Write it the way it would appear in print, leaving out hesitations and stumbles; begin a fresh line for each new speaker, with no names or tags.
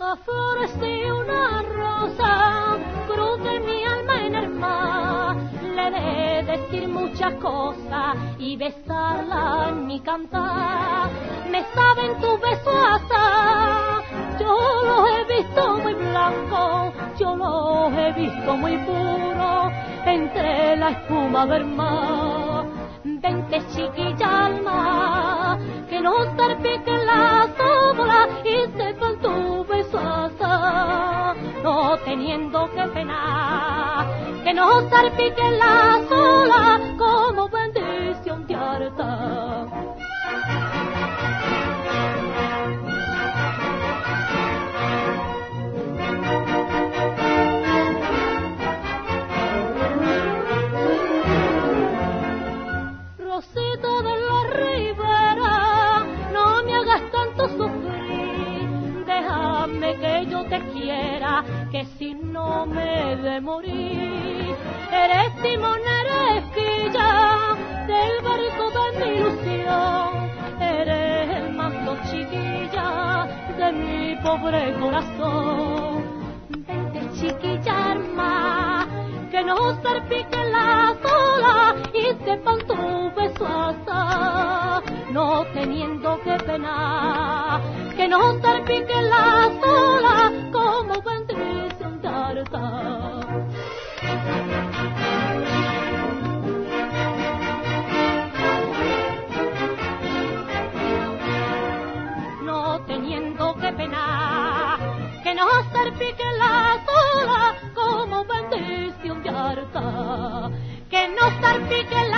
Florecí una rosa, cruz en mi alma en el mar. Le de decir muchas cosas y besarla en mi cantar. Me saben tus besos asar, yo los he visto muy blancos, yo los he visto muy puros entre la espuma del mar. Vente chiquilla al mar, que no salpiquen las olas y sepan tu beso asar, no teniendo que penar, que no salpiquen las olas como bendición de harta. Rosito de la ribera, no me hagas tanto sufrir, déjame que yo te quiera, que si no me he de morir. Eres timón, eres quilla del barco de mi ilusión, eres el manto chiquilla de mi pobre corazón. Vente chiquilla arma, que no salpiquen las olas y sepan tu beso asar, no teniendo que penar, que no salpiquen las olas como bendición de harta. No teniendo que penar, que no salpiquen las olas como bendición de harta, que no salpiquen